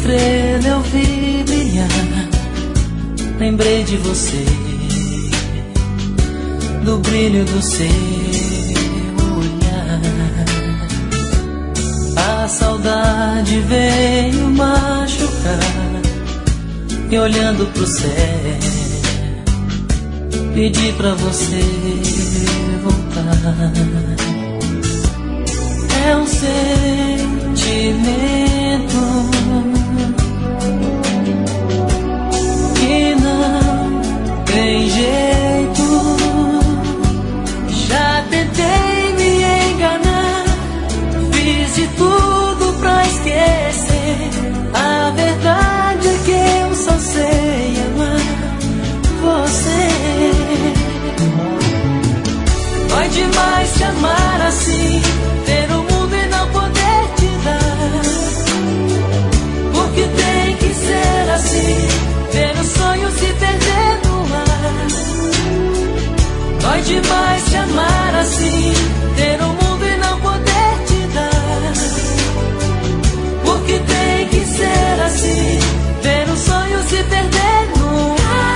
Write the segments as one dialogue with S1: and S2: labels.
S1: estrela eu vi brilhar. Lembrei de você, do brilho do seu olhar. A saudade veio machucar, e olhando pro céu pedi pra você voltar. É um sentimento que não tem jeito. Já tentei me enganar, fiz de tudo pra esquecer. A verdade é que eu só sei amar você. Dói demais te amar assim, ter o mundo e não poder te dar. Porque tem que ser assim, ver o sonho se perder no ar. Dói demais te amar assim, ter o mundo e não poder te dar. Porque tem que ser assim, ver o sonho se perder no ar.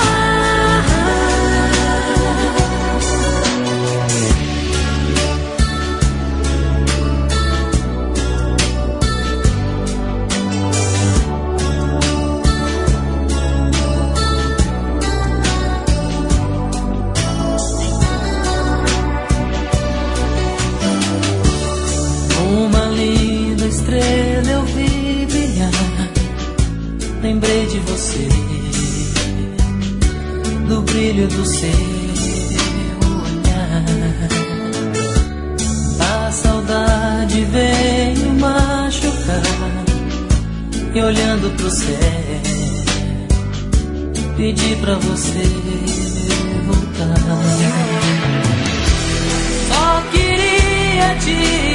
S1: Estrela eu vi brilhar, lembrei de você, do brilho do seu olhar. A saudade veio machucar, e olhando pro céu pedi pra você voltar. Só queria te